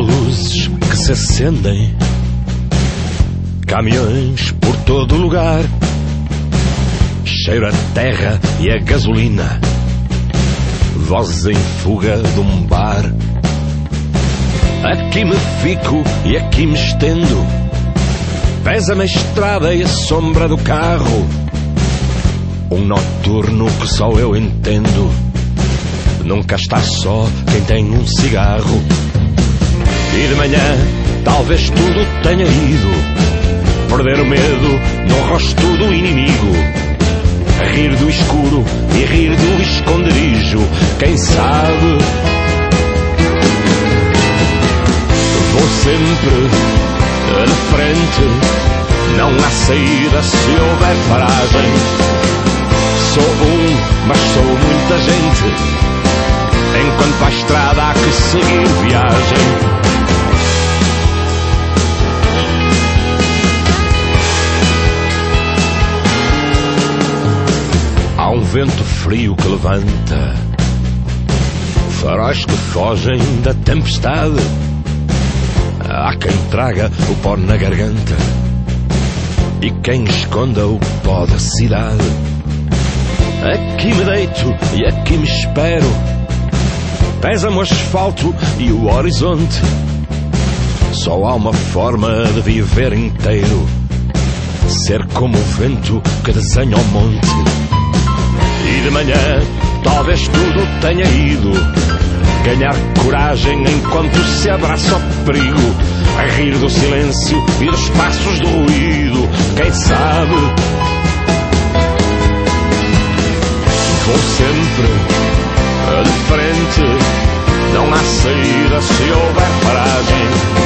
luzes que se acendem, caminhões por todo lugar, cheiro a terra e a gasolina, vozes em fuga de um bar. Aqui me fico e aqui me estendo, pesa-me a estrada e a sombra do carro, um noturno que só eu entendo. Nunca está só quem tem um cigarro. E de manhã talvez tudo tenha ido, perder o medo no rosto do inimigo, rir do escuro e rir do esconderijo. Quem sabe? Vou sempre de frente, não há saída se houver paragem. Sou mas sou muita gente, enquanto para a estrada há que seguir viagem. Há um vento frio que levanta, faróis que fogem da tempestade. Há quem traga o pó na garganta e quem esconda o pó da cidade. Aqui me deito e aqui me espero, pesa-me o asfalto e o horizonte. Só há uma forma de viver inteiro, ser como o vento que desenha o monte. E de manhã talvez tudo tenha ido, ganhar coragem enquanto se abraça o perigo, a rir do silêncio e dos passos do ruído. Quem sabe? Vou sempre de frente, não há saída se houver paragem.